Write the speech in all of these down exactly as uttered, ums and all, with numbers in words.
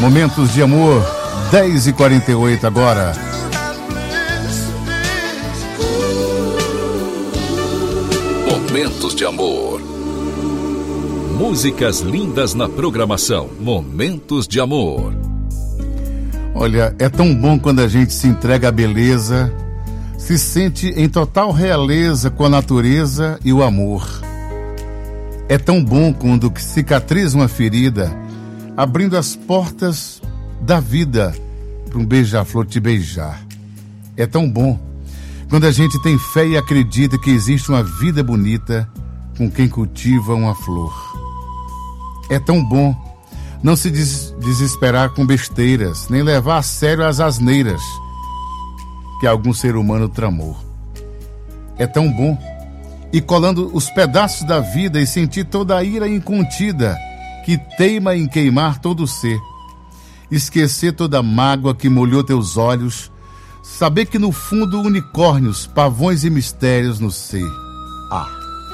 Momentos de amor, dez e quarenta e oito agora. Momentos de amor. Músicas lindas na programação. Momentos de amor. Olha, é tão bom quando a gente se entrega à beleza, se sente em total realeza com a natureza e o amor. É tão bom quando cicatriza uma ferida, abrindo as portas da vida para um beija-flor te beijar. É tão bom quando a gente tem fé e acredita que existe uma vida bonita com quem cultiva uma flor. É tão bom não se des- desesperar com besteiras, nem levar a sério as asneiras que algum ser humano tramou. É tão bom ir colando os pedaços da vida e sentir toda a ira incontida que teima em queimar todo o ser. Esquecer toda a mágoa que molhou teus olhos, saber que no fundo unicórnios, pavões e mistérios no ser. Ah!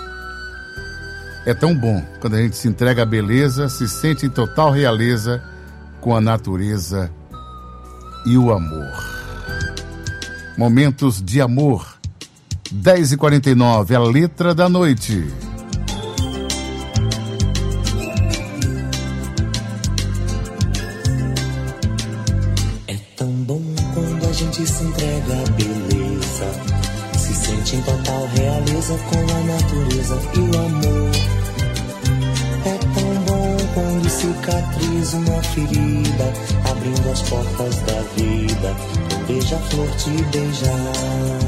É tão bom quando a gente se entrega à beleza, se sente em total realeza com a natureza e o amor. Momentos de amor, dez e quarenta e nove, a letra da noite. É tão bom quando a gente se entrega à beleza, se sente em total realeza com a natureza e o amor. É tão bom quando cicatriza uma ferida, abrindo as portas da vida, um beija-flor te beijar.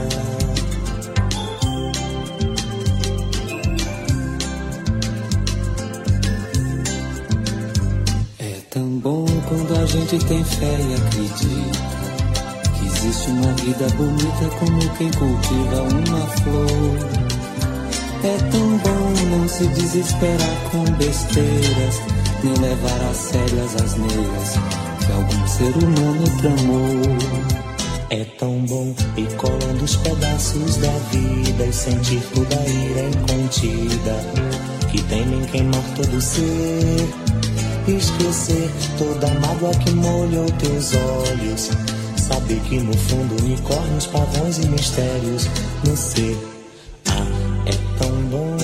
É tão bom quando a gente tem fé e acredita que existe uma vida bonita como quem cultiva uma flor. É tão bom não se desesperar com besteiras, nem levar a sério as asneiras que algum ser humano tramou. É tão bom ir colando os pedaços da vida e sentir toda a ira incontida que temem queimar todo ser. Esquecer toda a mágoa que molhou teus olhos, saber que no fundo unicórnios, pavões e mistérios no ser. Ah, é tão bom.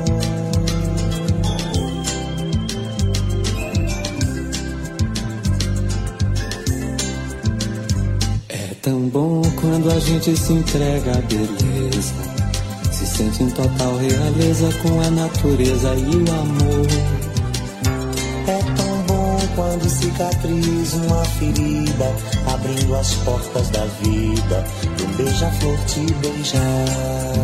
É tão bom quando a gente se entrega à beleza, se sente em total realeza com a natureza e o amor. É tão bom quando cicatriza uma ferida, abrindo as portas da vida, um beija-flor te beijar.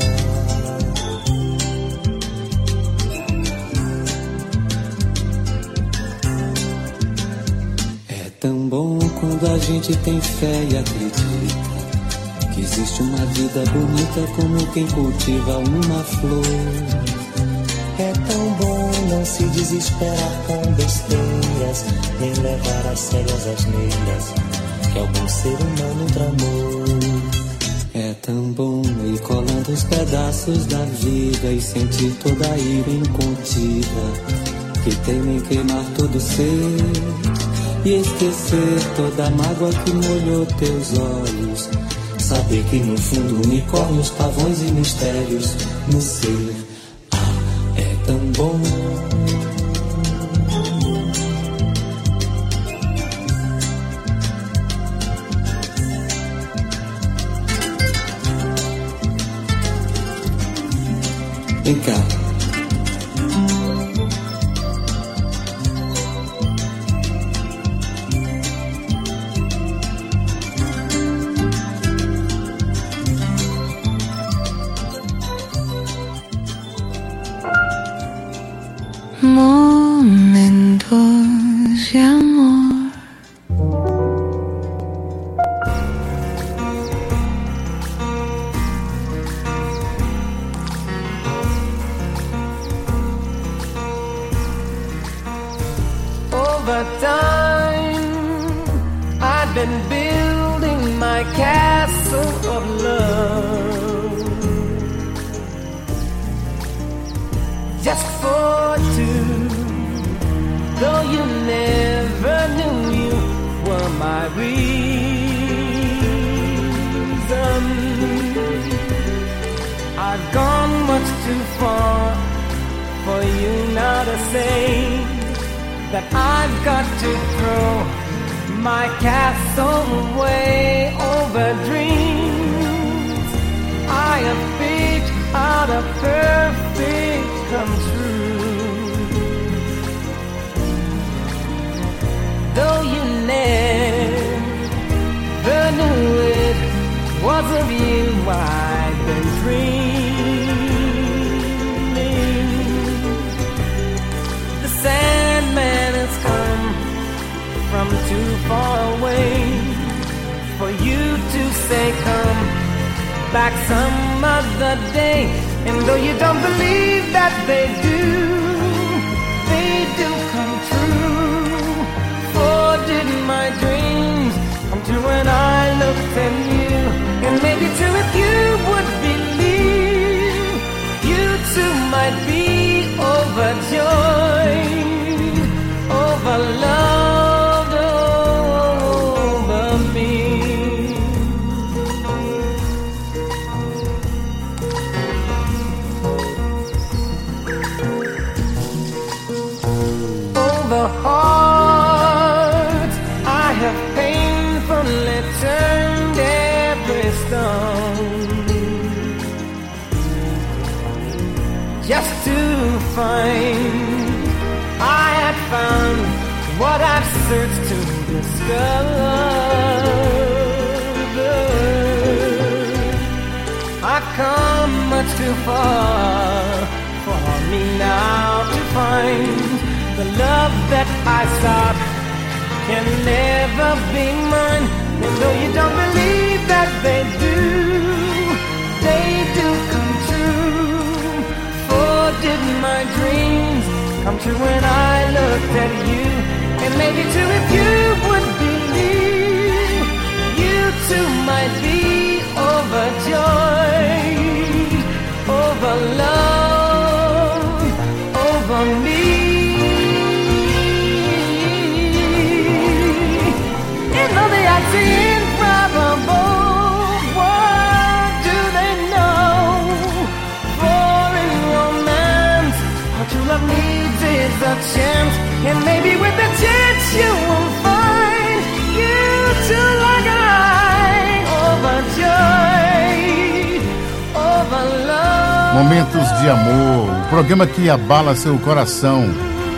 É tão bom quando a gente tem fé e acredita que existe uma vida bonita como quem cultiva uma flor. É tão bom não se desesperar com besteiras, nem levar a sério as asneiras que algum ser humano tramou. É tão bom ir colando os pedaços da vida e sentir toda a ira incontida que temem queimar todo ser. E esquecer toda a mágoa que molhou teus olhos, saber que no fundo unicórnios, pavões e mistérios no ser. Tão bom. Vem cá. Momentos de amor. Over time, I've been building my castle of love, just for two. Though you never knew I've gone much too far for you now to say that I've got to throw my castle away over dreams I have picked out of perfect come true. Though you never knew it was of you I've been dreaming. The Sandman has come from too far away for you to say come back some other day. And though you don't believe that they do, they do come true. For did my dreams come true when I looked at you? And maybe too if you would believe, you too might be overjoyed, over loved, over me. Over hearts I have painfully turned every stone, just to find I had found what I've searched to discover. I've come much too far for me now to find the love that I sought can never be mine. And though you don't believe that they do, they do come true. For did my dreams come true when I looked at you? And maybe too if you would believe, you too might be overjoyed, over love, over me. And though they are improbable, what do they know? For in romance, what you love needs is a chance. And maybe with a chance you will find you too like I, overjoyed, over love. Momentos de Amor, o programa que abala seu coração.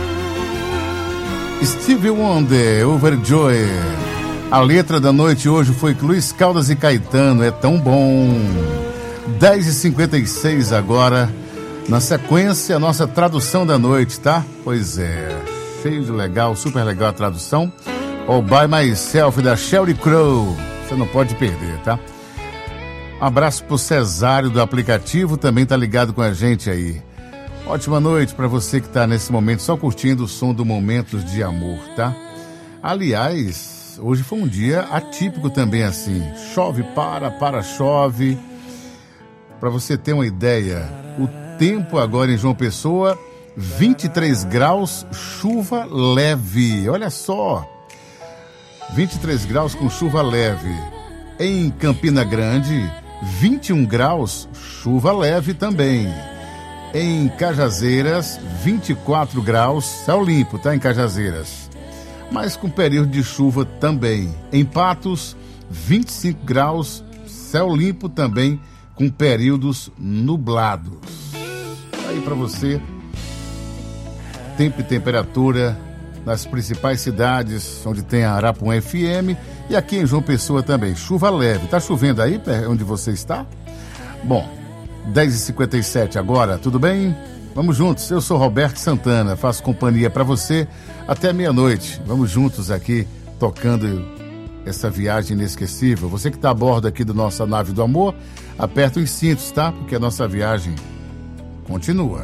Stevie Wonder, Overjoyed. A letra da noite hoje foi Luiz Caldas e Caetano, é tão bom. dez e cinquenta e seis agora. Na sequência, a nossa tradução da noite, tá? Pois é, cheio de legal, super legal a tradução. All By Myself, da Sheryl Crow. Você não pode perder, tá? Um abraço pro Cesário do aplicativo, também tá ligado com a gente aí. Ótima noite para você que tá nesse momento só curtindo o som do Momentos de Amor, tá? Aliás, hoje foi um dia atípico também assim. Chove, para, para, chove. Para você ter uma ideia, o tempo agora em João Pessoa, vinte e três graus, chuva leve. Olha só, vinte e três graus com chuva leve. Em Campina Grande, vinte e um graus, chuva leve também. Em Cajazeiras, vinte e quatro graus, céu limpo, tá? Em Cajazeiras, mas com período de chuva também. Em Patos, vinte e cinco graus, céu limpo também, com períodos nublados. Aí para você, tempo e temperatura nas principais cidades onde tem a Arapuã F M e aqui em João Pessoa também. Chuva leve. Tá chovendo aí onde você está? Bom, dez e cinquenta e sete agora, tudo bem? Vamos juntos. Eu sou Roberto Santana, faço companhia para você até meia-noite. Vamos juntos aqui tocando essa viagem inesquecível. Você que está a bordo aqui da nossa nave do amor, aperta os cintos, tá? Porque a nossa viagem continua.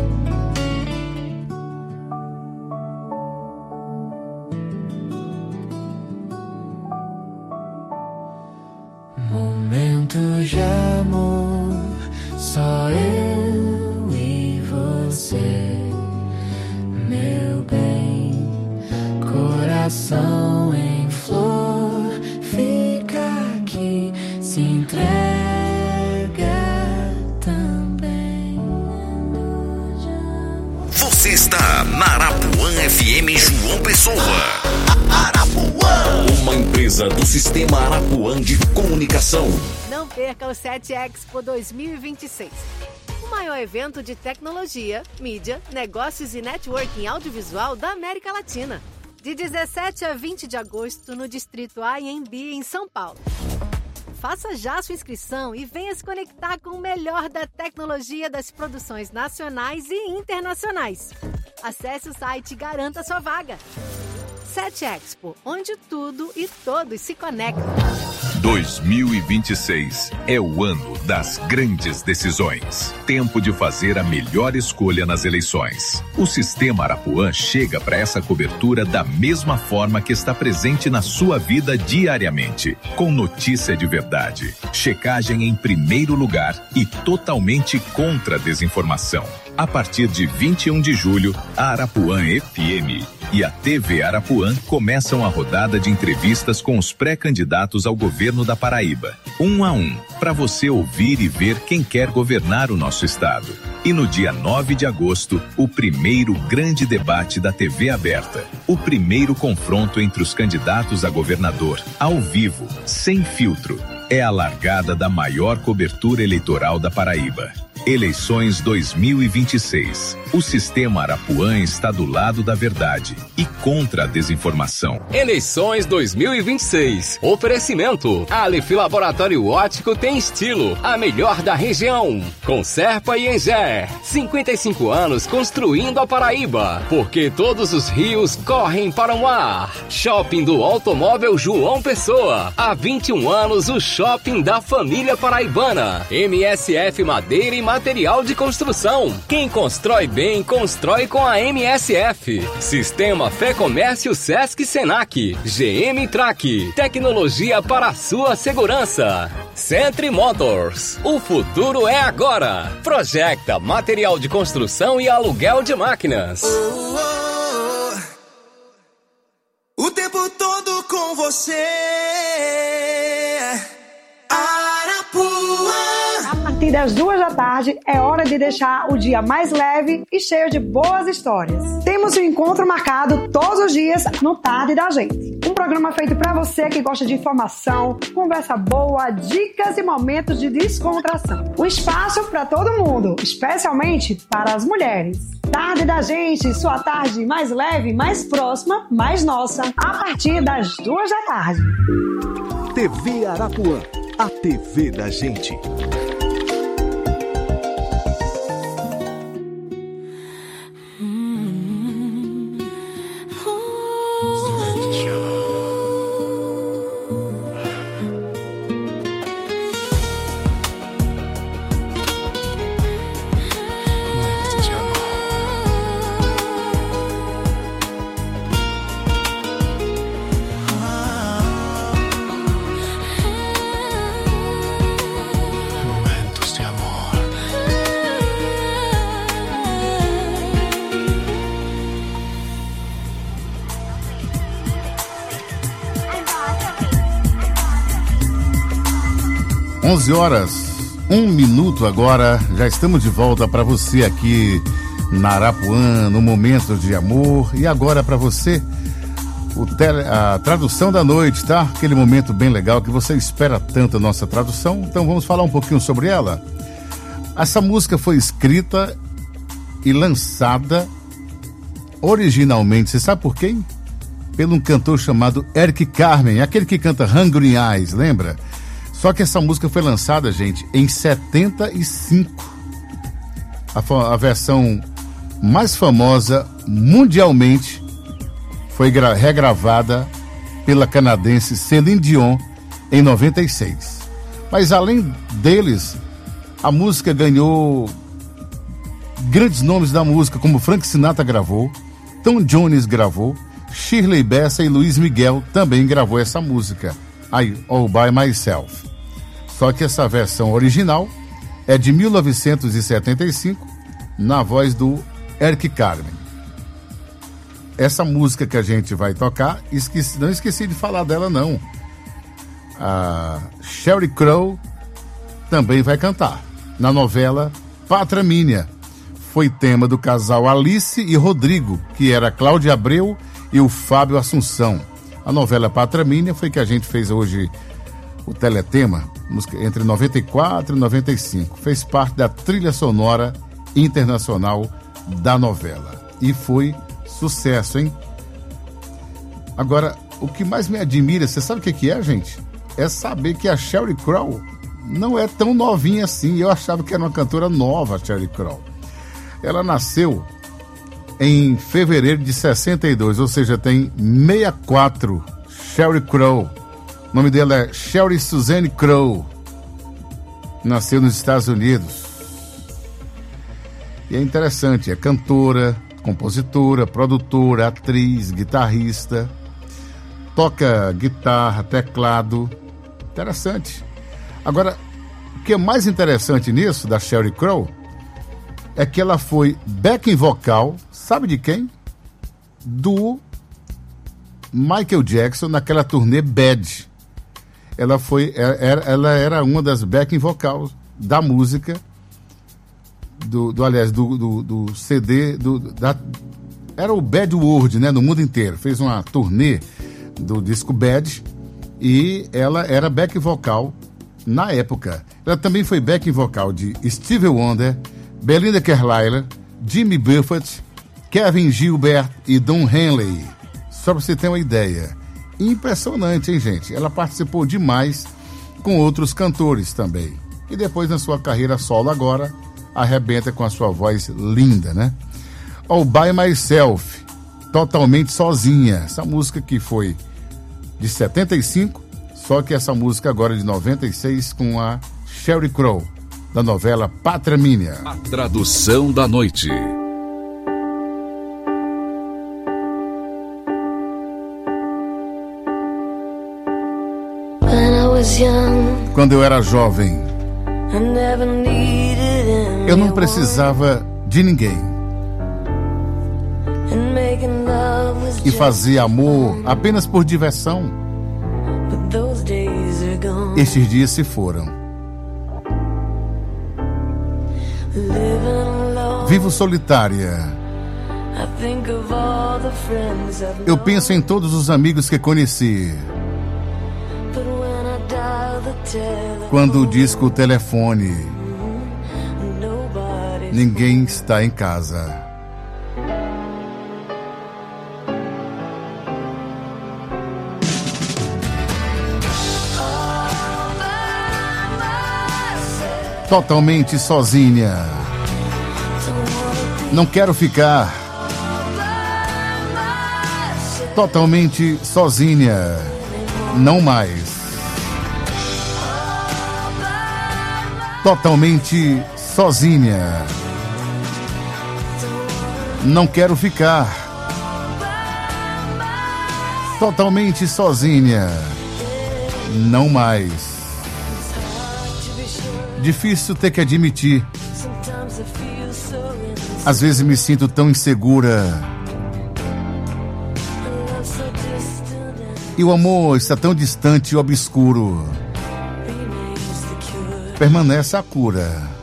Momentos de amor, só eu e você, meu bem, coração em flor, fica aqui, se entrega também. empresa do Sistema Arapuã de Comunicação. Não perca o sete Expo dois mil e vinte e seis. O maior evento de tecnologia, mídia, negócios e networking audiovisual da América Latina. De dezessete a vinte de agosto no Distrito A M B em São Paulo. Faça já sua inscrição e venha se conectar com o melhor da tecnologia das produções nacionais e internacionais. Acesse o site e garanta sua vaga. sete Expo, onde tudo e todos se conectam. dois mil e vinte e seis é o ano das grandes decisões. Tempo de fazer a melhor escolha nas eleições. O Sistema Arapuã chega para essa cobertura da mesma forma que está presente na sua vida diariamente. Com notícia de verdade, checagem em primeiro lugar e totalmente contra a desinformação. A partir de vinte e um de julho, a Arapuã F M e a T V Arapuã começam a rodada de entrevistas com os pré-candidatos ao governo da Paraíba. Um a um, para você ouvir e ver quem quer governar o nosso estado. E no dia nove de agosto, o primeiro grande debate da T V aberta. O primeiro confronto entre os candidatos a governador, ao vivo, sem filtro. É a largada da maior cobertura eleitoral da Paraíba. Eleições dois mil e vinte e seis. O Sistema Arapuã está do lado da verdade e contra a desinformação. Eleições dois mil e vinte e seis. Oferecimento. Aleph Laboratório Óptico tem estilo. A melhor da região. Com Serpa e Engé. cinquenta e cinco anos construindo a Paraíba. Porque todos os rios correm para o mar. Shopping do Automóvel João Pessoa. Há vinte e um anos o shopping da família paraibana. M S F Madeira e Material de construção. Quem constrói bem, constrói com a M S F. Sistema Fé Comércio Sesc Senac. G M Track. Tecnologia para a sua segurança. Centri Motors. O futuro é agora. Projecta material de construção e aluguel de máquinas. Oh, oh, oh. O tempo todo com você. Arapuã. A partir das duas da tarde é hora de deixar o dia mais leve e cheio de boas histórias. Temos um encontro marcado todos os dias no Tarde da Gente. Um programa feito pra você que gosta de informação, conversa boa, dicas e momentos de descontração. Um espaço pra todo mundo, especialmente para as mulheres. Tarde da Gente, sua tarde mais leve, mais próxima, mais nossa. A partir das duas da tarde. T V Arapuã, a T V da gente. onze horas, um minuto agora, já estamos de volta para você aqui na Arapuã, no Momento de Amor. E agora para você, o tele, a tradução da noite, tá? Aquele momento bem legal que você espera tanto a nossa tradução. Então vamos falar um pouquinho sobre ela. Essa música foi escrita e lançada originalmente, você sabe por quem? Pelo um cantor chamado Eric Carmen, aquele que canta Hungry Eyes, lembra? Só que essa música foi lançada, gente, em setenta e cinco. A, a versão mais famosa mundialmente foi gra- regravada pela canadense Celine Dion em noventa e seis. Mas além deles, a música ganhou grandes nomes da música, como Frank Sinatra gravou, Tom Jones gravou, Shirley Bassey e Luiz Miguel também gravou essa música, I All By Myself. Só que essa versão original é de mil novecentos e setenta e cinco, na voz do Eric Carmen. Essa música que a gente vai tocar, esqueci, não esqueci de falar dela não. A Sheryl Crow também vai cantar na novela Pátria Minha. Foi tema do casal Alice e Rodrigo, que era Cláudia Abreu e o Fábio Assunção. A novela Pátria Minha foi que a gente fez hoje o teletema, música entre noventa e quatro e noventa e cinco. Fez parte da trilha sonora internacional da novela. E foi sucesso, hein? Agora, o que mais me admira, você sabe o que que é, gente? É saber que a Sheryl Crow não é tão novinha assim. Eu achava que era uma cantora nova, a Sheryl Crow. Ela nasceu em fevereiro de sessenta e dois, ou seja, tem sessenta e quatro. Sheryl Crow. O nome dela é Sheryl Suzanne Crow. Nasceu nos Estados Unidos. E é interessante, é cantora, compositora, produtora, atriz, guitarrista. Toca guitarra, teclado. Interessante. Agora, o que é mais interessante nisso, da Sheryl Crow, é que ela foi backing vocal, sabe de quem? Do Michael Jackson naquela turnê Bad. Ela foi, ela, ela era uma das backing vocals da música, do, do aliás, do, do, do C D, do, da, era o Bad World, né, no mundo inteiro. Fez uma turnê do disco Bad e ela era backing vocal na época. Ela também foi backing vocal de Stevie Wonder, Belinda Carlisle, Jimmy Buffett, Kevin Gilbert e Don Henley. Só para você ter uma ideia. Impressionante, hein, gente? Ela participou demais com outros cantores também. E depois, na sua carreira solo agora, arrebenta com a sua voz linda, né? All By Myself, Totalmente Sozinha. Essa música que foi de setenta e cinco, só que essa música agora é de noventa e seis com a Sheryl Crow, da novela Pátria Minha. A tradução da noite. Quando eu era jovem, eu não precisava de ninguém e fazia amor apenas por diversão. Estes dias se foram. Vivo solitária. Eu penso em todos os amigos que conheci. Quando disco o telefone, ninguém está em casa. Totalmente sozinha. Não quero ficar. Totalmente sozinha. Não mais. Totalmente sozinha. Não quero ficar. Totalmente sozinha. Não mais. Difícil ter que admitir. Às vezes me sinto tão insegura. E o amor está tão distante e obscuro. Permanece a cura.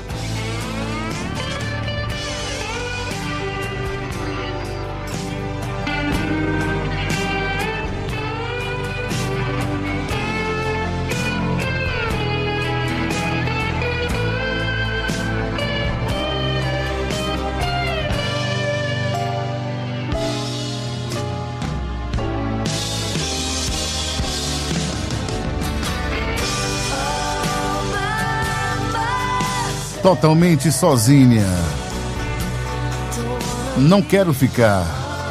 Totalmente sozinha. Não quero ficar.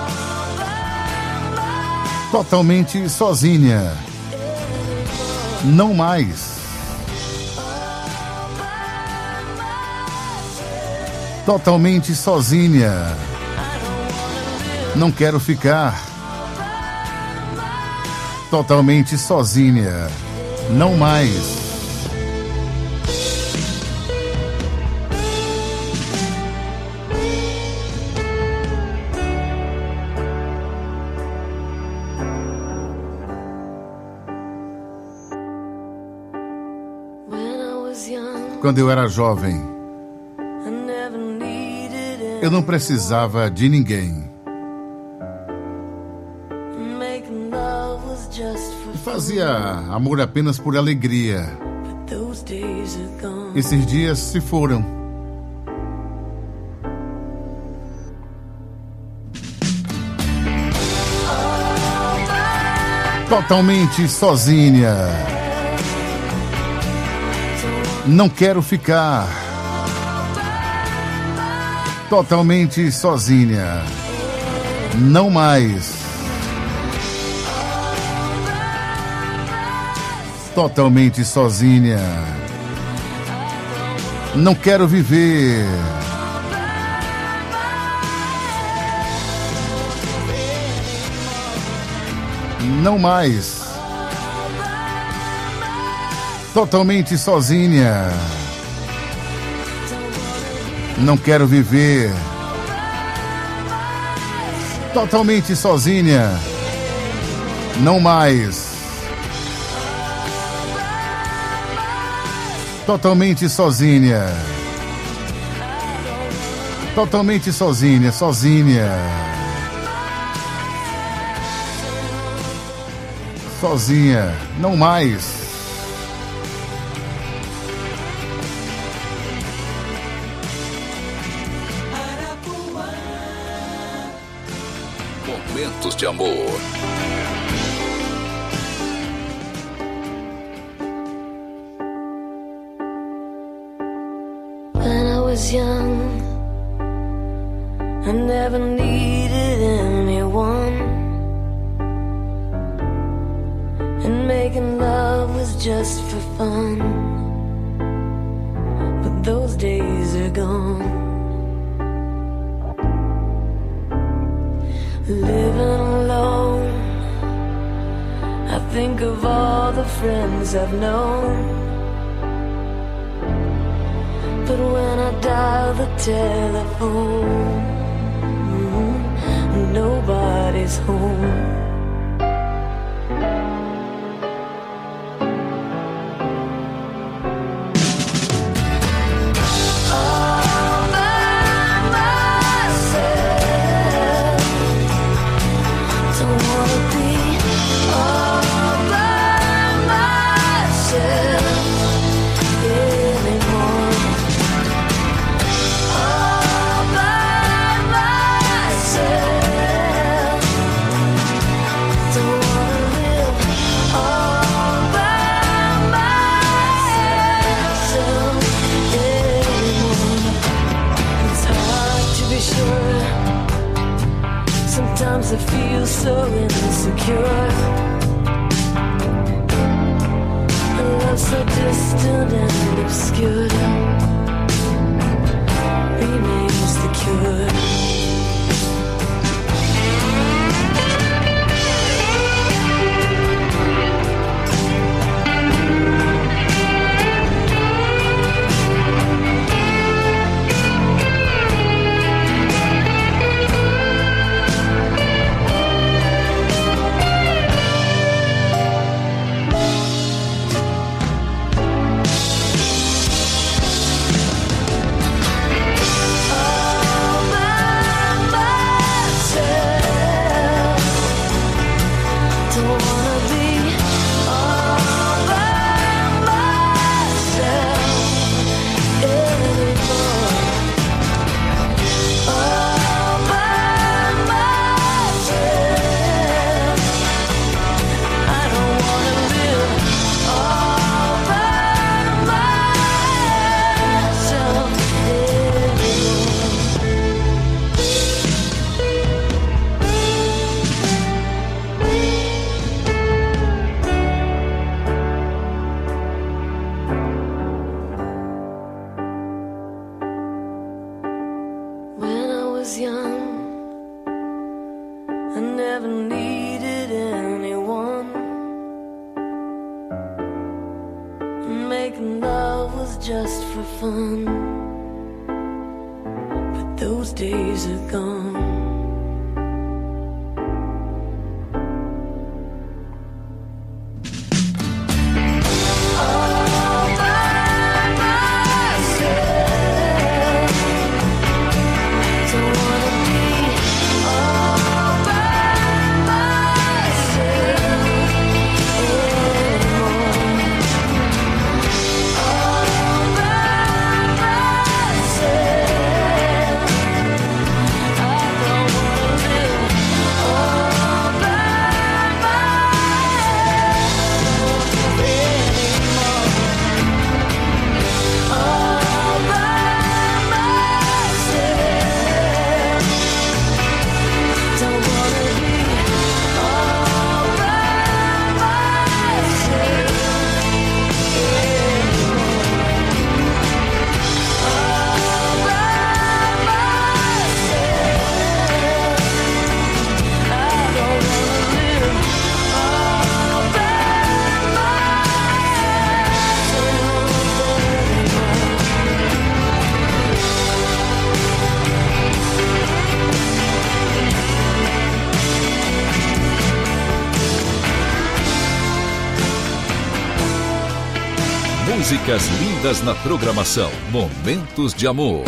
Totalmente sozinha. Não mais. Totalmente sozinha. Não quero ficar. Totalmente sozinha. Não mais. Quando eu era jovem, eu não precisava de ninguém e fazia amor apenas por alegria. Esses dias se foram. Totalmente sozinha. Não quero ficar. Totalmente sozinha. Não mais. Totalmente sozinha. Não quero viver. Não mais. Totalmente sozinha. Não quero viver. Totalmente sozinha. Não mais. Totalmente sozinha. Totalmente sozinha, sozinha. Sozinha, não mais. Momentos de amor. Young, I never needed anyone, and making love was just for fun, but those days are gone. Living alone, I think of all the friends I've known, but when I dial the telephone, nobody's home. All by myself, don't wanna be all by myself anymore. Sometimes I feel so insecure, a love so distant and obscure remains the cure. All by myself. Músicas lindas na programação. Momentos de Amor.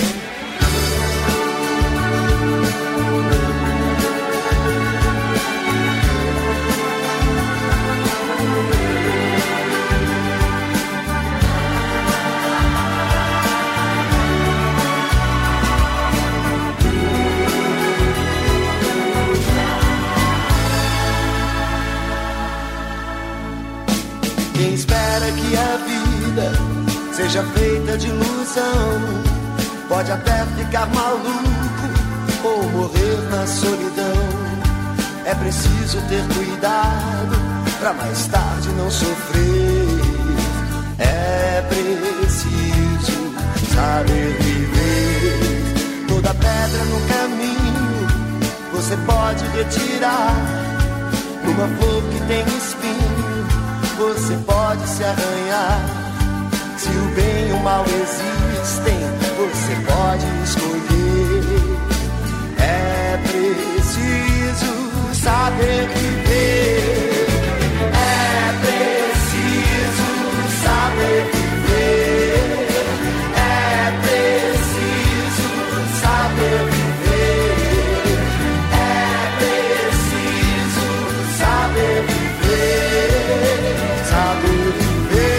Quem espera que a vida seja feita de ilusão pode até ficar maluco ou morrer na solidão. É preciso ter cuidado pra mais tarde não sofrer. É preciso saber viver. Toda pedra no caminho você pode retirar. Uma flor que tem espinho você pode se arranhar. Se o bem e o mal existem, você pode escolher. É preciso saber viver. É preciso saber viver. É preciso saber viver. É preciso saber viver. Saber viver.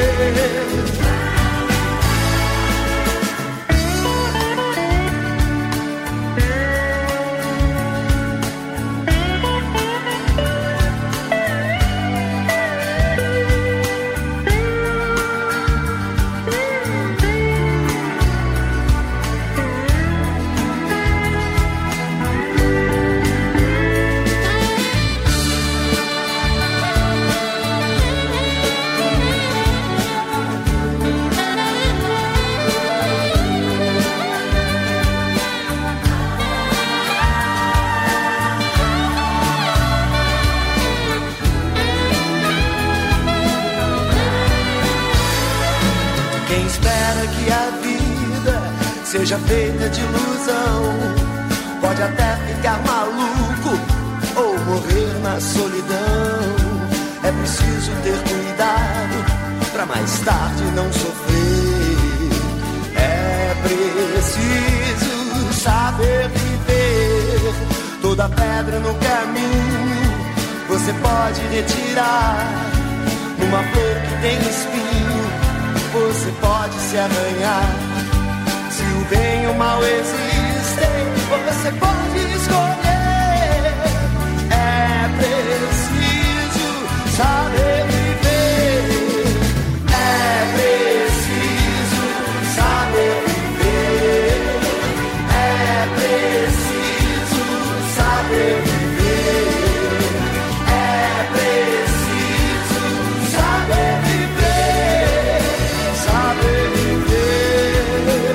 Quem espera que a vida seja feita de ilusão pode até ficar maluco ou morrer na solidão. É preciso ter cuidado pra mais tarde não sofrer. É preciso saber viver. Toda pedra no caminho você pode retirar. Numa flor que tem espinho você pode se arranhar. Se o bem e o mal existem, você pode escolher. É preciso saber viver. É preciso saber viver. É preciso saber viver. É preciso saber viver. Saber viver.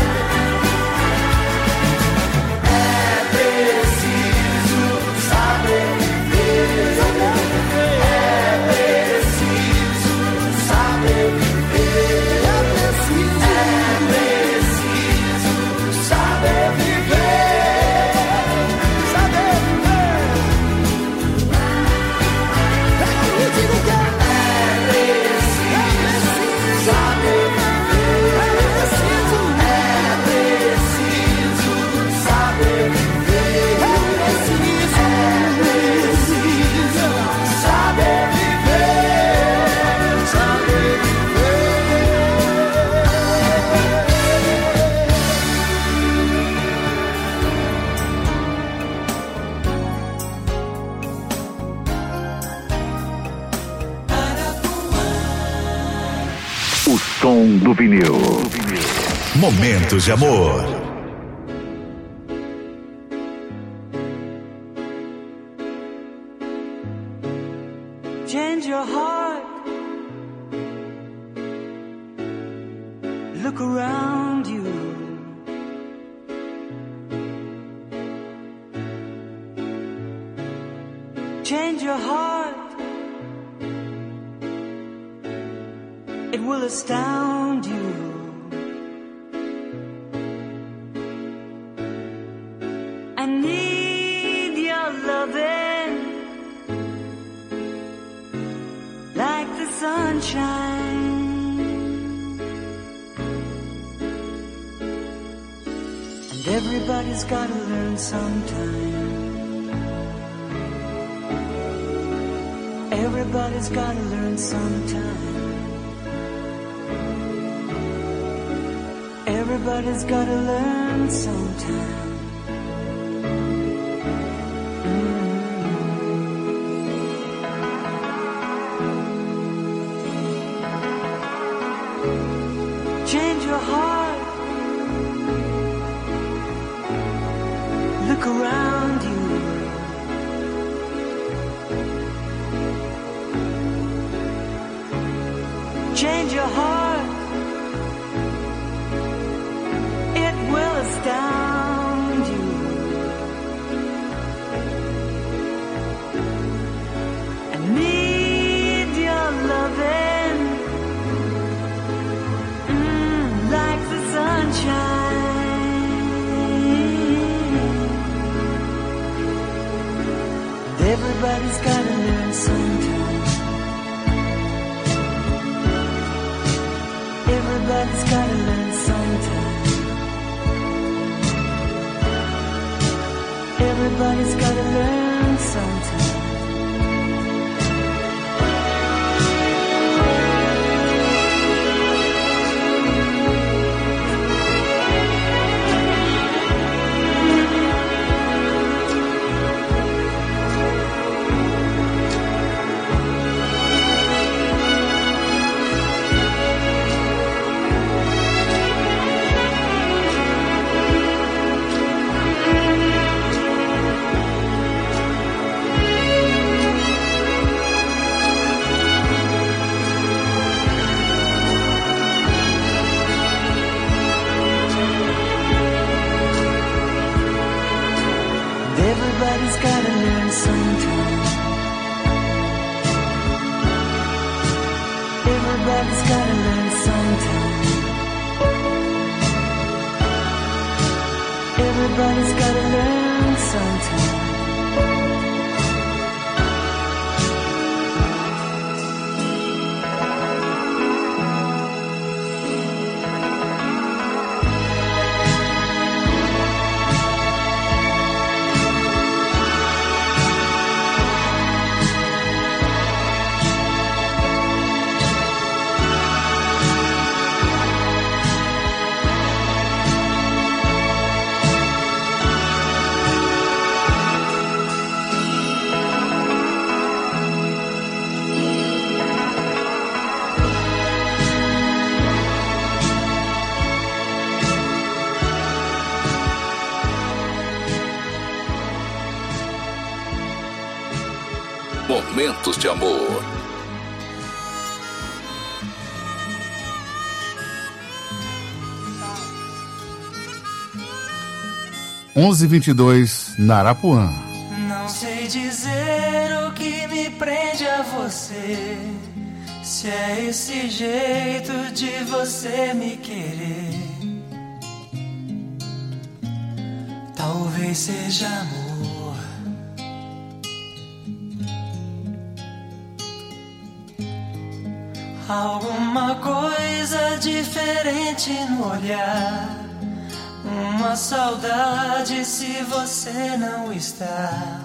É preciso saber viver. É preciso saber viver. É preciso saber viver. Saber viver. Eu digo que é preciso saber viver. O som do vinil. Momentos de Amor. Change your heart. Look around you. Change your heart. It will astound you. I need your loving like the sunshine. Everybody's gotta learn sometime. Everybody's gotta learn sometime. Everybody's gotta learn sometime. Mm-hmm. Change your heart. Look around you. Change your heart. It will astound you. I need your loving, mm, like the sunshine. Everybody's gotta learn sometime. Everybody's gotta learn sometime. Everybody's gotta learn sometime. Everybody's gotta learn sometime. Everybody's gotta learn sometime. Everybody's gotta learn sometime. Momentos de amor. onze e vinte e dois, Narapuã. Não sei dizer o que me prende a você, se é esse jeito de você me querer. Talvez seja amor. Alguma coisa diferente no olhar, uma saudade se você não está.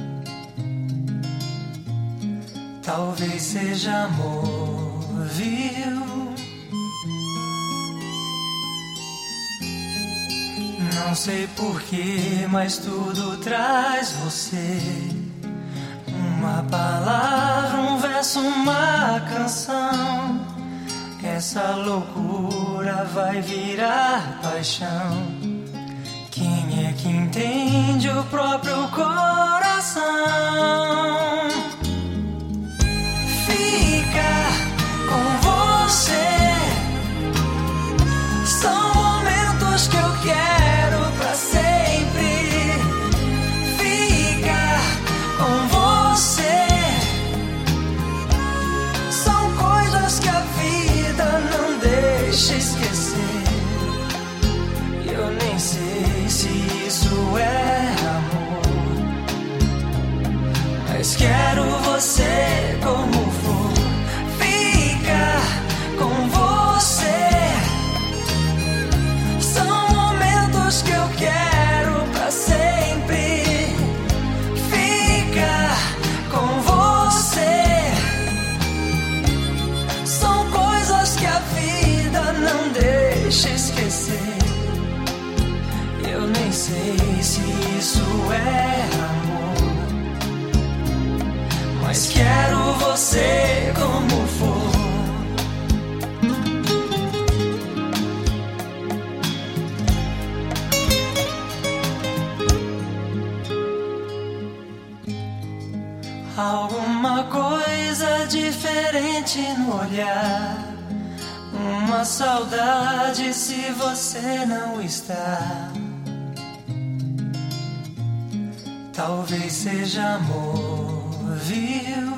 Talvez seja amor, viu? Não sei porquê, mas tudo traz você. Uma palavra, um verso, uma canção. Essa loucura vai virar paixão. Quem é que entende o próprio coração? Ficar com você são momentos que eu quero pra sempre. Ficar com você são coisas que a vida não deixa esquecer. Eu nem sei se isso é amor, mas diferente no olhar. Uma saudade se você não está. Talvez seja amor, viu?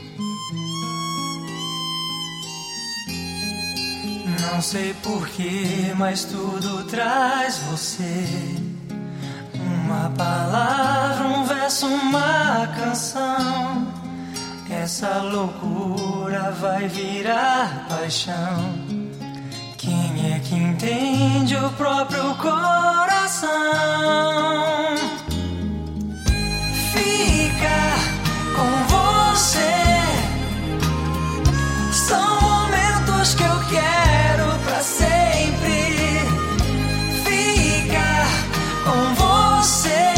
Não sei porquê, mas tudo traz você. Uma palavra, um verso, uma canção. Essa loucura vai virar paixão. Quem é que entende o próprio coração? Ficar com você são momentos que eu quero pra sempre. Ficar com você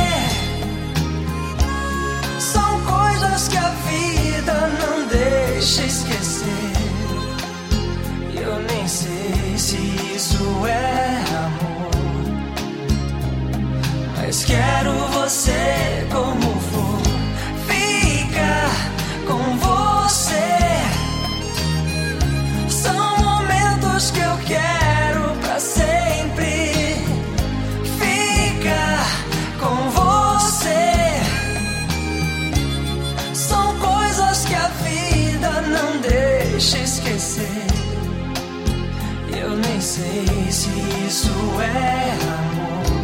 são coisas que a vida não deixa esquecer. Eu nem sei se isso é amor, mas quero você como for. Ficar com você são momentos que eu quero pra sempre. Ficar com você são coisas que a vida não deixa esquecer. Eu nem sei se isso é amor,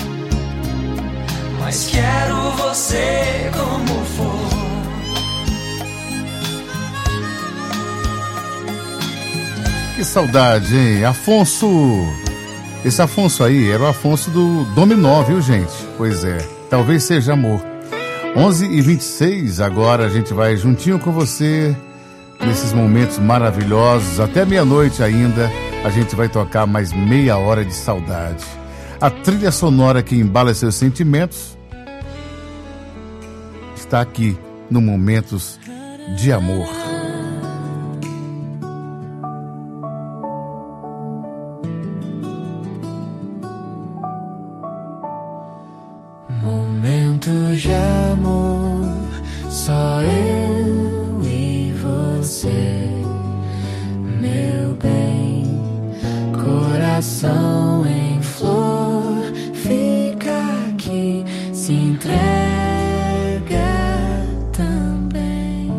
mas quero você como for. Que saudade, hein? Afonso. Esse Afonso aí era o Afonso do Dominó, viu, gente? Pois é, talvez seja amor. onze e vinte e seis, agora a gente vai juntinho com você nesses momentos maravilhosos. Até meia-noite ainda a gente vai tocar mais meia hora de saudade. A trilha sonora que embala seus sentimentos está aqui no Momentos de Amor. Momentos de amor, só eu e você, meu bem, coração em flor, fica aqui, se entrega também.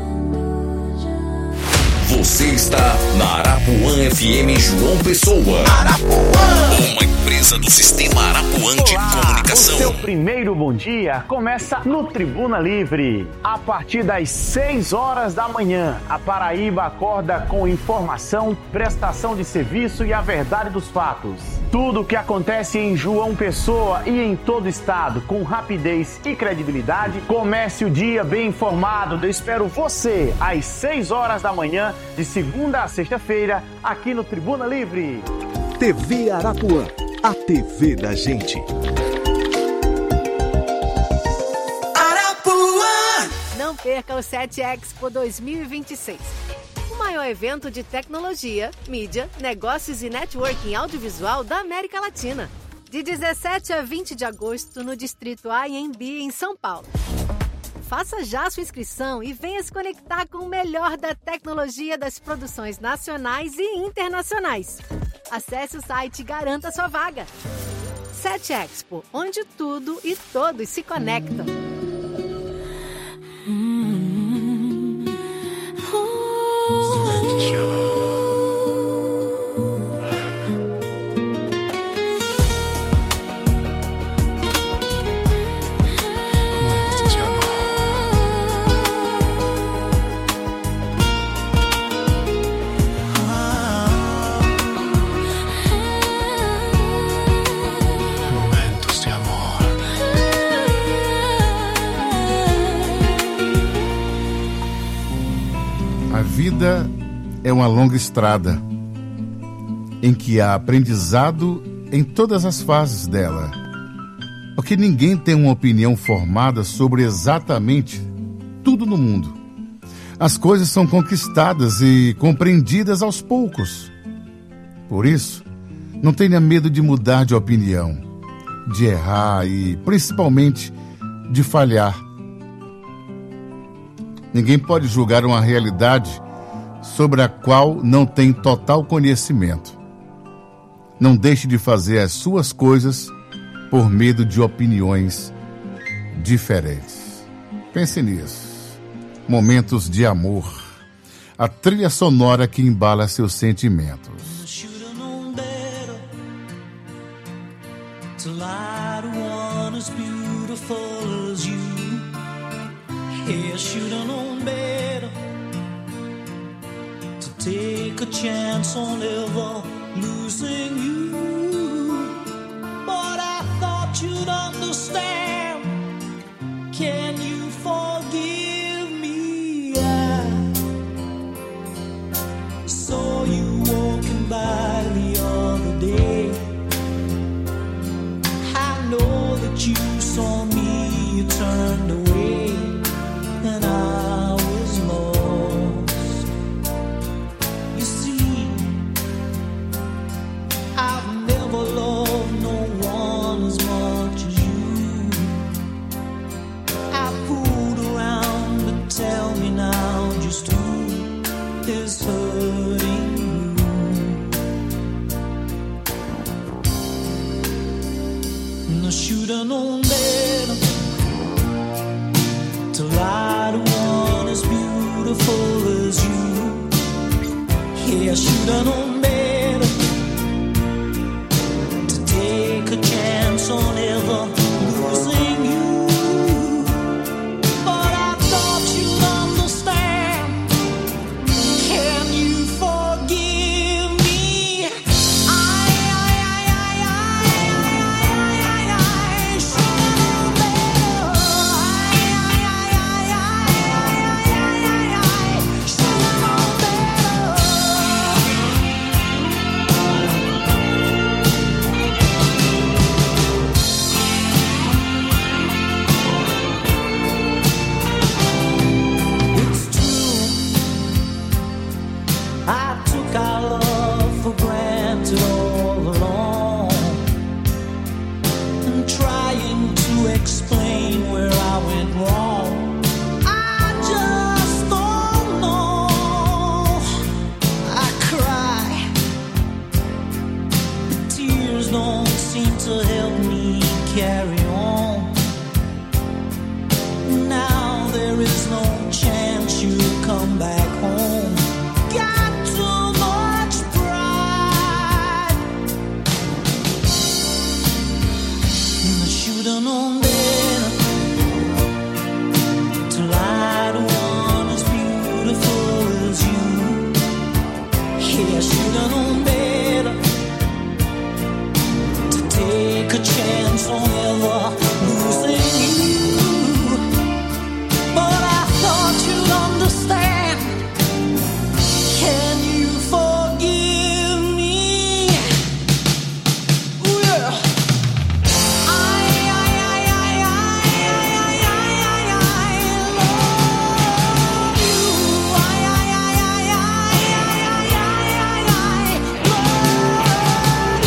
Você está na Arapuã F M João Pessoa. Arapuã, uma empresa do Sistema Arapuã de Comunicação. O seu primeiro bom dia começa no Tribuna Livre. A partir das seis horas da manhã, a Paraíba acorda com informação, prestação de serviço e a verdade dos fatos. Tudo o que acontece em João Pessoa e em todo o estado, com rapidez e credibilidade. Comece o dia bem informado. Eu espero você às seis horas da manhã, de segunda a sexta-feira, aqui no Tribuna Livre. T V Arapuã, a T V da gente. Arapuã! Não perca o sete Expo dois mil e vinte e seis. O maior evento de tecnologia, mídia, negócios e networking audiovisual da América Latina. De dezessete a vinte de agosto, no Distrito A M B, em São Paulo. Faça já sua inscrição e venha se conectar com o melhor da tecnologia das produções nacionais e internacionais. Acesse o site e garanta sua vaga. sete Expo, onde tudo e todos se conectam. A vida é uma longa estrada em que há aprendizado em todas as fases dela, porque ninguém tem uma opinião formada sobre exatamente tudo no mundo. As coisas são conquistadas e compreendidas aos poucos. Por isso, não tenha medo de mudar de opinião, de errar e, principalmente, de falhar. Ninguém pode julgar uma realidade sobre a qual não tem total conhecimento. Não deixe de fazer as suas coisas por medo de opiniões diferentes. Pense nisso. Momentos de amor. A trilha sonora que embala seus sentimentos. To lie to one as beautiful as you. Yeah, I should've known better to take a chance on ever losing you. But I thought you'd understand. Can you forgive me? I saw you walking by the other day. Know that you saw me, you turned away, and I was lost. You see, I've never loved no one as much as you. I fooled around, but tell me now just who is hurting you. I should've known better to lie to one as beautiful as you. Yeah, I should've known better to take a chance on ever losing you. But I thought you'd understand. Can you forgive me? I, I, I, I, I, I, I should've known better. I, I, I, I, I, I, I should've known better. It's true, I took our love for granted all along, and trying to explain where I went wrong. I just don't know. I cry, but tears don't seem to help me carry on. Now there is no chance you'll come back home. Got too much pride, and I should've known better to lie to one as beautiful as you. Yeah, I should've known better to take a chance on ever losing you. But I thought you'd understand. Can you forgive me? Ooh, yeah. I, I, I, I, I, I, I, I love you. I, I, I, I, I, I, I, I, I love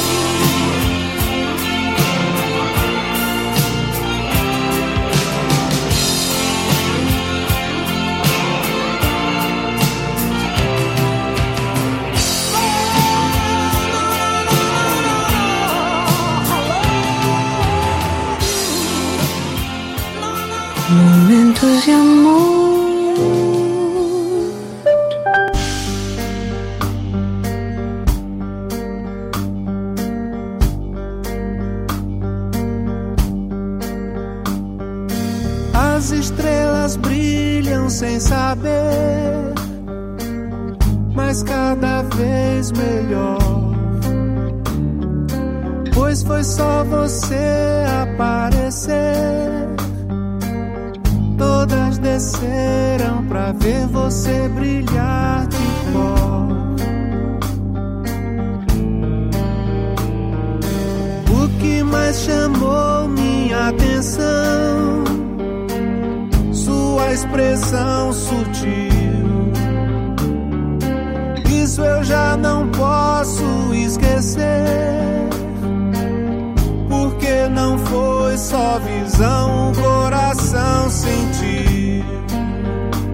Momentos de amor. As estrelas brilham sem saber, mas cada vez melhor. Pois foi só você aparecer. Todas desceram pra ver você brilhar de cor. O que mais chamou minha atenção, sua expressão sutil. Isso eu já não posso esquecer, porque não foi só visão, o coração sentiu.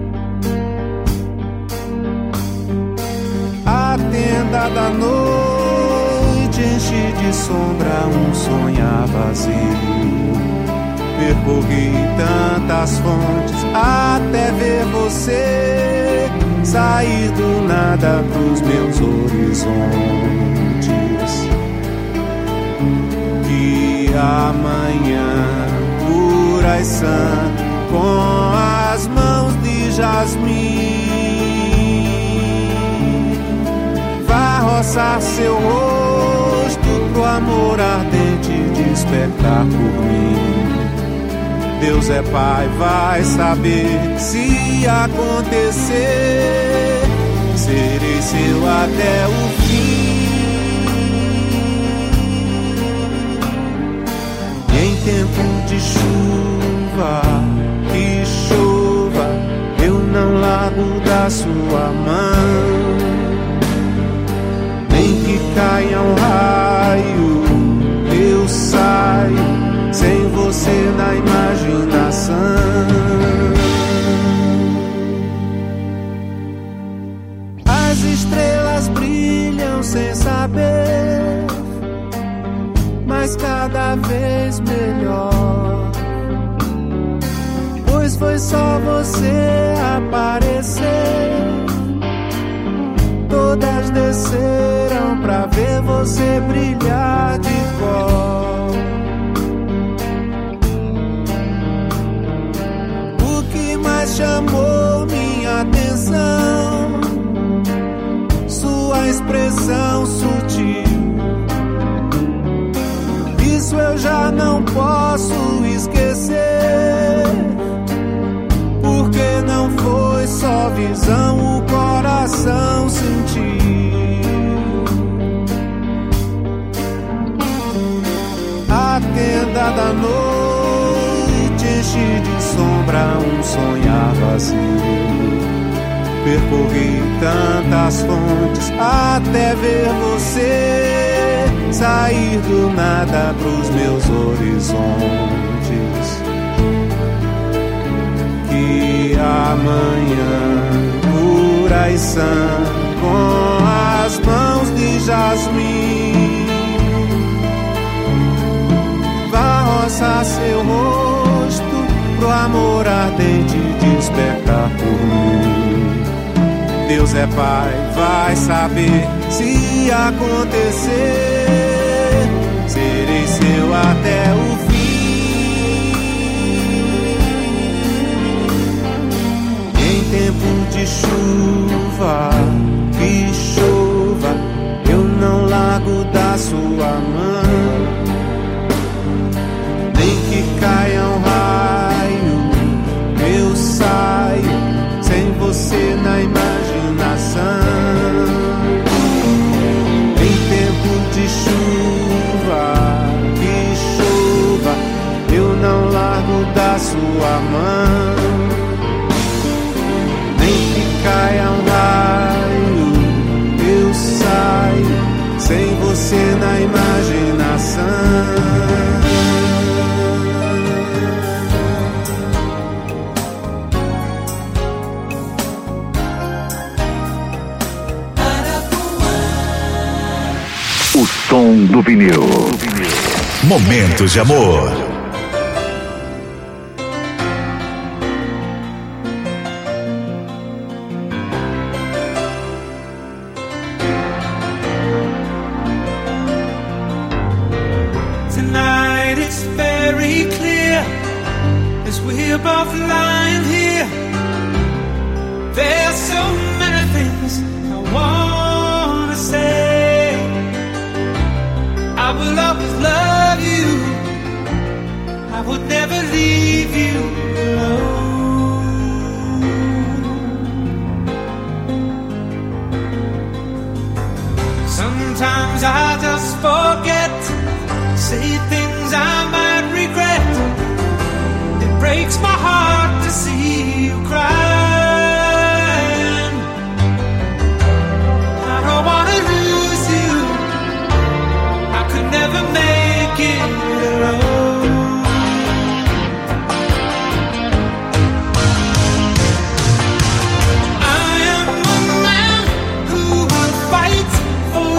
da noite enche de sombra um sonhar vazio. Percorri tantas fontes até ver você sair do nada pros meus horizontes. Que amanhã pura e sã, com as mãos de jasmim, vá roçar seu rosto pro amor ardente despertar por mim. Deus é Pai, vai saber se acontecer, serei seu até o fim. E em tempo de chuva, que chova, eu não largo da sua mão, nem que caia um raio, eu saio sem você na imaginação. As estrelas brilham sem saber, mas cada vez melhor, pois foi só você aparecer. Todas desceram pra ver você brilhar de cor. Chamou minha atenção, sua expressão sutil. Isso eu já não posso esquecer, porque não foi só visão, o coração sentiu. A tenda da noite enche de sombra um sonhar vazio. Percorri tantas fontes até ver você sair do nada pros meus horizontes. Que amanhã pura e sã, com as mãos de jasmim, vá roçar seu rosto pro amor ardente despertar por mim. Deus é Pai, vai saber se acontecer, serei seu até o fim. Em tempo de chuva, que chova, eu não largo da sua mão, nem que caia um raio, eu saio sem você na imaginação. Em tempo de chuva, que chova, eu não largo da sua mão, nem que caia um raio, eu saio sem você na imaginação. O som do vinil. Momentos de amor. Tonight it's very clear as we're both lying here. There's so many things I wanna say. I will always love you, I would never leave you alone. Sometimes I just forget, say things I might regret. It breaks my heart to see you crying. I don't wanna lose you, I could never make it alone. I am a man who would fight for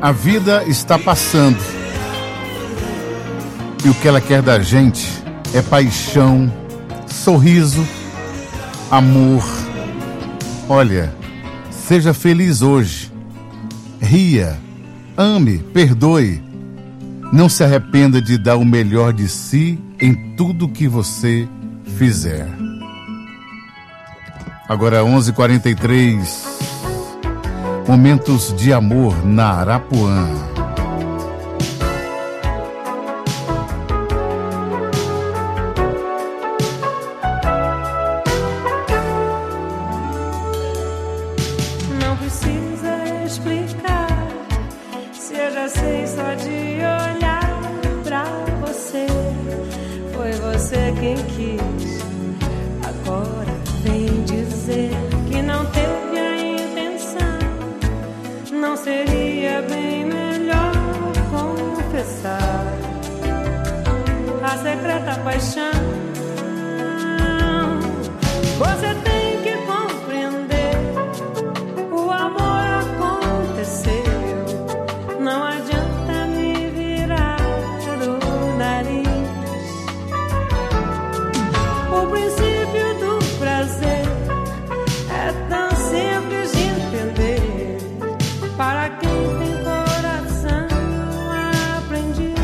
A vida está passando. E o que ela quer da gente é paixão, sorriso, amor. Olha, seja feliz hoje. Ria, ame, perdoe. Não se arrependa de dar o melhor de si em tudo que você fizer. Agora onze e quarenta e três. Momentos de amor na Arapuã. Não precisa explicar, se eu já sei só de olhar pra você. Foi você quem quis, agora vem dizer que não teve a intenção. Não seria bem melhor confessar a secreta paixão? Você tem que compreender, o amor aconteceu. Não adianta me virar o nariz. O princípio do prazer é tão simples de entender. Para quem tem coração aprendiz.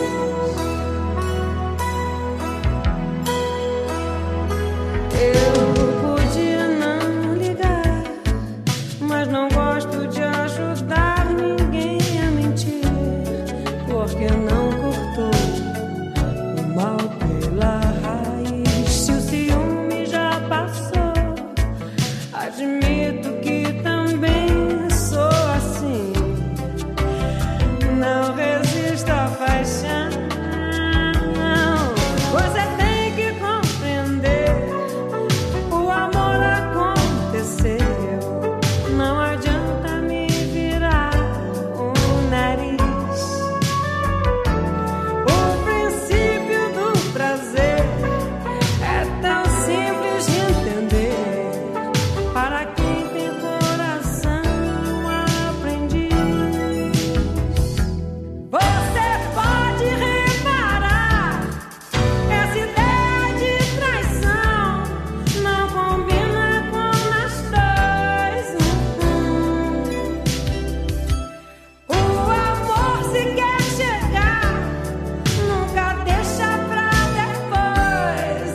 Eu podia não ligar, mas não gosto de ajudar ninguém a mentir, porque não cortou o mal pela raiz. Se o ciúme já passou, admito que também sou assim. Não resisto à paixão. Você tem que compreender, o amor aconteceu. Não adianta me virar o nariz. O princípio do prazer é tão simples de entender. Para quem tem coração aprendiz. Você pode reparar, essa ideia de traição não combina com nós dois. O amor, se quer chegar, nunca deixa pra depois.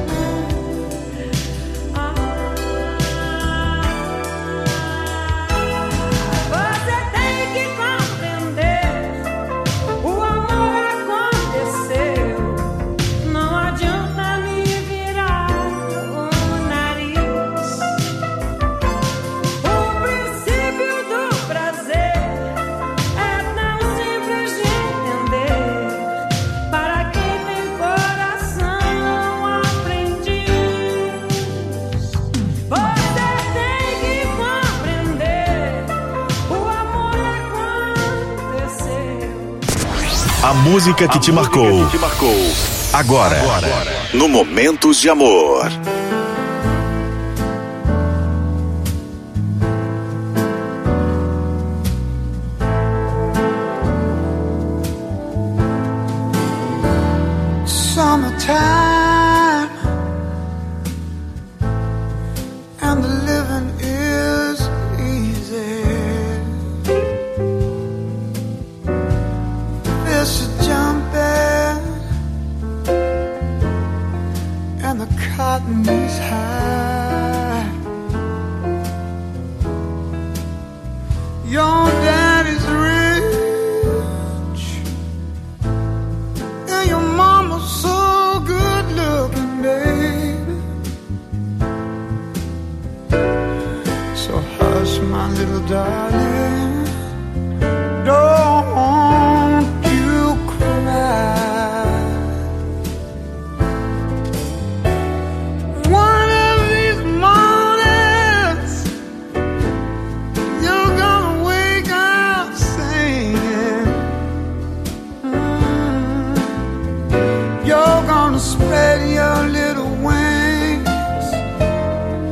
Você tem que compreender, o amor aconteceu. Não adianta me virar o nariz. O princípio do prazer é tão simples de entender. Para quem tem coração aprendiz. Você tem que compreender, o amor aconteceu. A música que te marcou. Agora, no Momentos de Amor. Summertime and the living is easy. Fish are jumping and the cotton is high. Your daddy's rich and your mama's so good looking, baby. So hush, my little darling.